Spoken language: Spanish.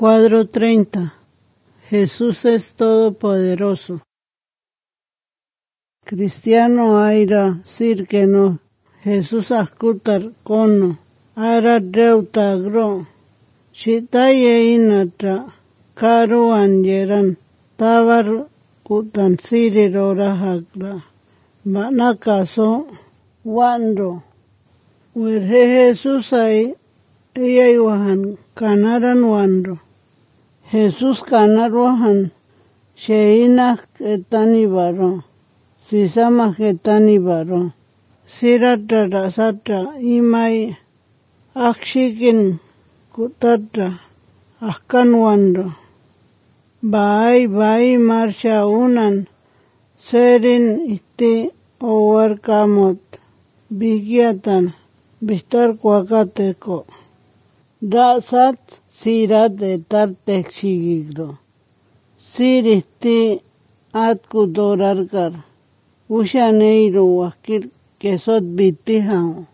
Cuadro 30. Jesús es todopoderoso. Cristiano aira sirkeno, Jesús ascutar cono, ara deuta gro, chitaye inatra, caro angeran, tabar kutan sirirora hagla, manakaso, wando, werhe Jesús ay, iyaywahan, kanaran wando. Jesús kanarwahan, sheinak etani baro, sisama etani baro, sirata rasata imay, akshikin kutata, ahkan wando, bai marsha unan, serin iti owar kamot, bigiatan, bistar kwakateko, rasat sirat etar tekshigigro. Sirihti atku dorarkar. Ushaneiro wakir kesot bitihao.